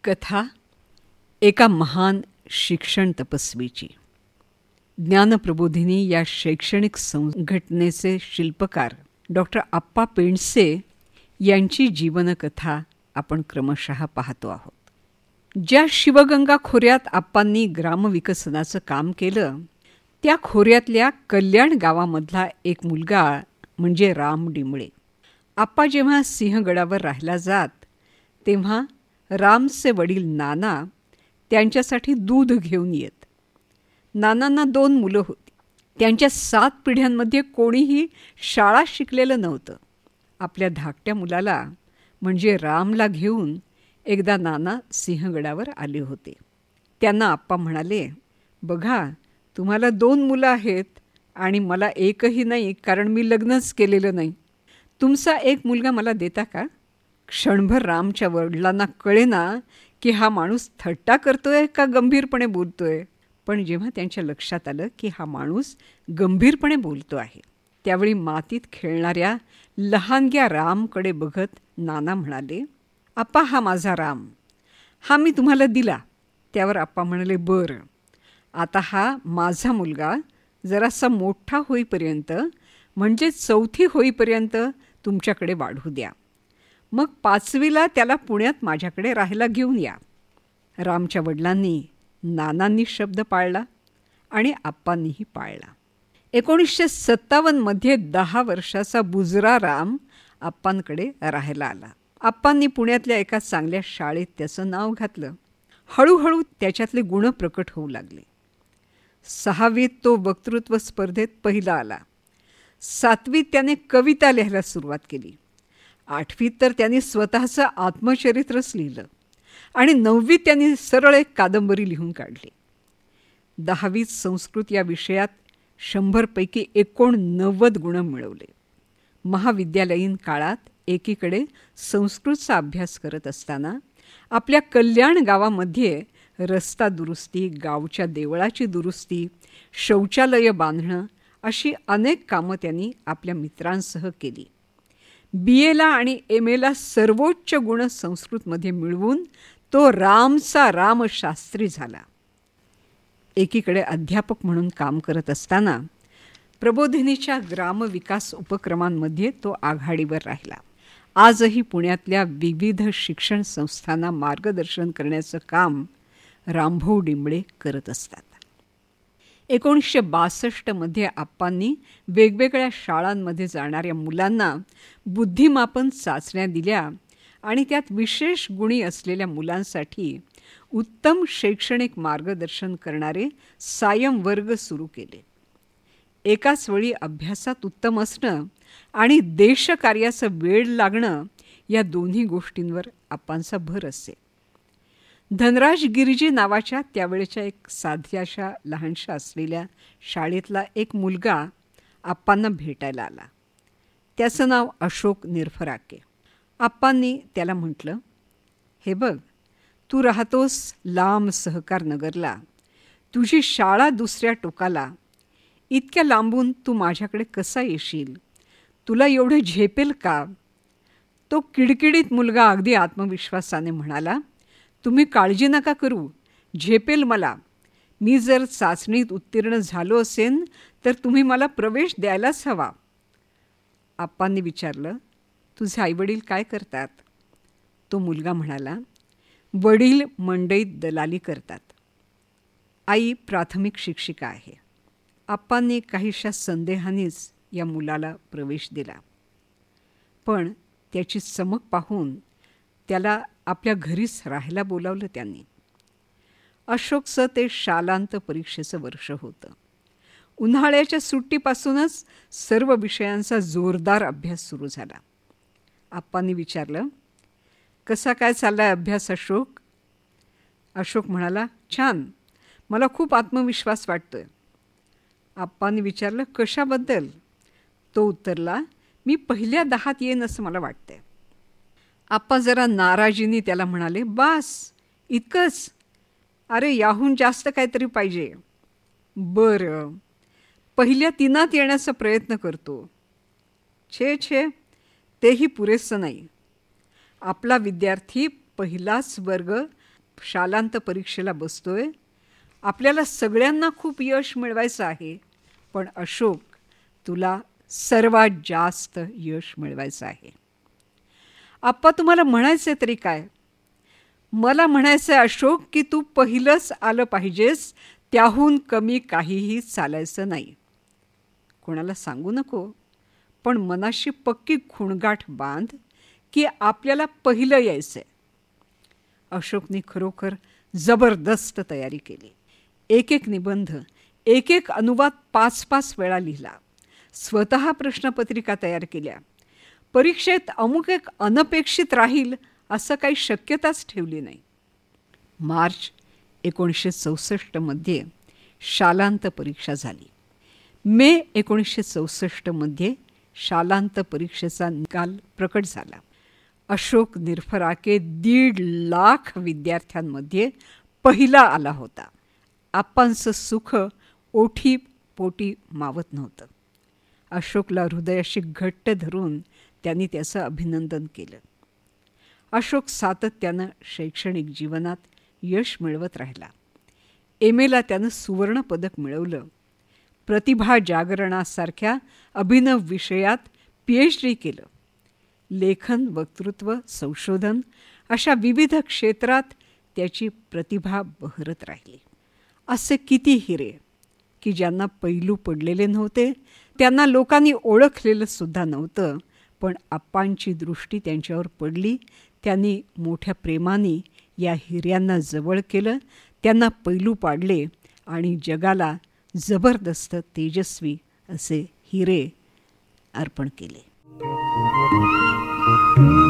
कथा एका महान शिक्षण तपस्वीची. ज्ञानप्रबोधिनी या शैक्षणिक संघटनेचे शिल्पकार डॉक्टर आप्पा पेंडसे यांची जीवनकथा आपण क्रमशः पाहतो आहोत. ज्या शिवगंगा खोऱ्यात आप्पांनी ग्रामविकसनाचं काम केलं त्या खोऱ्यातल्या कल्याण गावामधला एक मुलगा म्हणजे राम डिंबळे. आप्पा जेव्हा सिंहगडावर राहायला जात तेव्हा रामचे वडील नाना त्यांच्यासाठी दूध घेऊन येत. नानांना 2 मुलं होती. त्यांच्या 7 पिढ्यांमध्ये कोणीही शाळा शिकलेलं नव्हतं. आपल्या धाकट्या मुलाला म्हणजे रामला घेऊन एकदा नाना सिंहगडावर आले होते. त्यांना आप्पा म्हणाले, बघा तुम्हाला 2 मुलं आहेत आणि मला एकही नाही, कारण मी लग्नच केलेलं नाही. तुमचा एक मुलगा मला देता का? क्षणभर रामच्या वडिलांना कळेना की हा माणूस थट्टा करतोय का गंभीरपणे बोलतोय. पण जेव्हा त्यांच्या लक्षात आलं की हा माणूस गंभीरपणे बोलतो आहे त्यावेळी मातीत खेळणाऱ्या लहानग्या रामकडे बघत नाना म्हणाले, आप्पा हा माझा राम, हा मी तुम्हाला दिला. त्यावर आप्पा म्हणाले, बरं आता हा माझा मुलगा जरासा मोठा होईपर्यंत म्हणजे 4थी होईपर्यंत तुमच्याकडे वाढू द्या. मग 5वीला त्याला पुण्यात माझ्याकडे राहायला घेऊन या. रामच्या वडिलांनी नानांनी शब्द पाळला आणि आप्पांनीही पाळला. 1957 10 वर्षाचा बुजरा राम आप्पांकडे राहायला आला. आप्पांनी पुण्यातल्या एका चांगल्या शाळेत त्याचं नाव घातलं. हळूहळू त्याच्यातले गुण प्रकट होऊ लागले. 6वीत तो वक्तृत्व स्पर्धेत पहिला आला. 7वीत त्याने कविता लिहायला सुरुवात केली. 8वीत तर त्यांनी स्वतःचं आत्मचरित्रच लिहिलं आणि 9वीत त्यांनी सरळ एक कादंबरी लिहून काढली. 10वीत संस्कृत या विषयात 100 पैकी 89 गुण मिळवले. महाविद्यालयीन काळात एकीकडे संस्कृतचा अभ्यास करत असताना आपल्या कल्याण गावामध्ये रस्ता दुरुस्ती, गावच्या देवळाची दुरुस्ती, शौचालय बांधणं अशी अनेक कामं त्यांनी आपल्या मित्रांसह केली. BAला आणि MAला सर्वोच्च गुण संस्कृतमध्ये मिळवून तो रामचा रामशास्त्री झाला. एकीकडे अध्यापक म्हणून काम करत असताना प्रबोधिनीच्या ग्रामविकास उपक्रमांमध्ये तो आघाडीवर राहिला. आजही पुण्यातल्या विविध शिक्षण संस्थांना मार्गदर्शन करण्याचं काम रामभाऊ डिंबळे करत असतात. 1962 आप्पांनी वेगवेगळ्या शाळांमध्ये जाणाऱ्या मुलांना बुद्धिमापन चाचण्या दिल्या आणि त्यात विशेष गुणी असलेल्या मुलांसाठी उत्तम शैक्षणिक मार्गदर्शन करणारे सायं वर्ग सुरू केले. एकाच वेळी अभ्यासात उत्तम असणं आणि देशकार्याचं वेळ लागणं या दोन्ही गोष्टींवर आप्पांचा भर असे. धनराज गिरिजी नावाच्या त्यावेळेच्या एक साध्याशा लहानशा असलेल्या शाळेतला एक मुलगा आप्पांना भेटायला आला. त्याचं नाव अशोक निरफराके. आप्पांनी त्याला म्हटलं, हे बघ तू राहतोस लांब सहकार नगरला, तुझी शाळा दुसऱ्या टोकाला, इतक्या लांबून तू माझ्याकडे कसा येशील? तुला एवढं झेपेल का? तो किडकिडीत मुलगा अगदी आत्मविश्वासाने म्हणाला, तुम्ही काळजी नका करू, झेपेल मला. मी जर चाचणीत उत्तीर्ण झालो असेन तर तुम्ही मला प्रवेश द्यायलाच हवा. आप्पांनी विचारलं, तुझे आईवडील काय करतात? तो मुलगा म्हणाला, वडील मंडईत दलाली करतात. आई प्राथमिक शिक्षिका आहे. आप्पांनी काहीशा संदेहानेच या मुलाला प्रवेश दिला. पण त्याची चमक पाहून त्याला आपल्या घरीच राहायला बोलावलं त्यांनी. अशोकचं ते शालांत परीक्षेचं वर्ष होतं. उन्हाळ्याच्या सुट्टीपासूनच सर्व विषयांचा जोरदार अभ्यास सुरू झाला. आप्पांनी विचारलं, कसा काय चाललाय अभ्यास अशोक? अशोक म्हणाला, छान, मला खूप आत्मविश्वास वाटतोय. आप्पांनी विचारलं, कशाबद्दल? तो उत्तरला, मी पहिल्या 10त येईन असं मला वाटतंय. आप्पा जरा नाराजीने त्याला म्हणाले, बास इतकंच? अरे याहून जास्त काहीतरी पाहिजे. बरं, पहिल्या 3त येण्याचा प्रयत्न करतो. छे तेही पुरेसं नाही. आपला विद्यार्थी पहिलाच वर्ग शालांत परीक्षेला बसतोय. आपल्याला सगळ्यांना खूप यश मिळवायचं आहे, पण अशोक, तुला सर्वात जास्त यश मिळवायचं आहे. आप्पा, तुम्हाला म्हणायचे तरी काय? मला म्हणायचं आहे अशोक, की तू पहिलंच आलं पाहिजेस, त्याहून कमी काहीही चालायचं नाही. कोणाला सांगू नको, पण मनाशी पक्की खुणगाठ बांध की आपल्याला पहिलं यायचंय. अशोकने खरोखर जबरदस्त तयारी केली. एक एक निबंध, एक एक अनुवाद 5-5 वेळा लिहिला. स्वतः प्रश्नपत्रिका तयार केल्या. परीक्षेत अमुक एक अनपेक्षित राहील असं काही शक्यताच ठेवली नाही. मार्च 1964 शालांत परीक्षा झाली. मे 1964 शालांत परीक्षेचा निकाल प्रकट झाला. अशोक निरफराके 1.5 लाख विद्यार्थ्यांमध्ये पहिला आला होता. आप्पांचं सुख ओठी पोटी मावत नव्हतं. अशोकला हृदयाशी घट्ट धरून त्यांनी त्याचं अभिनंदन केलं. अशोक सातत्यानं शैक्षणिक जीवनात यश मिळवत राहिला. एमएला त्यानं सुवर्णपदक मिळवलं. प्रतिभा जागरणासारख्या अभिनव विषयात PhD केलं. लेखन, वक्तृत्व, संशोधन अशा विविध क्षेत्रात त्याची प्रतिभा बहरत राहिली. असे किती हिरे की ज्यांना पैलू पडलेले नव्हते, त्यांना लोकांनी ओळखलेलं सुद्धा नव्हतं, पण आप्पांची दृष्टी त्यांच्यावर पडली. त्यांनी मोठ्या प्रेमाने या हिऱ्यांना जवळ केलं, त्यांना पैलू पाडले आणि जगाला जबरदस्त तेजस्वी असे हिरे अर्पण केले.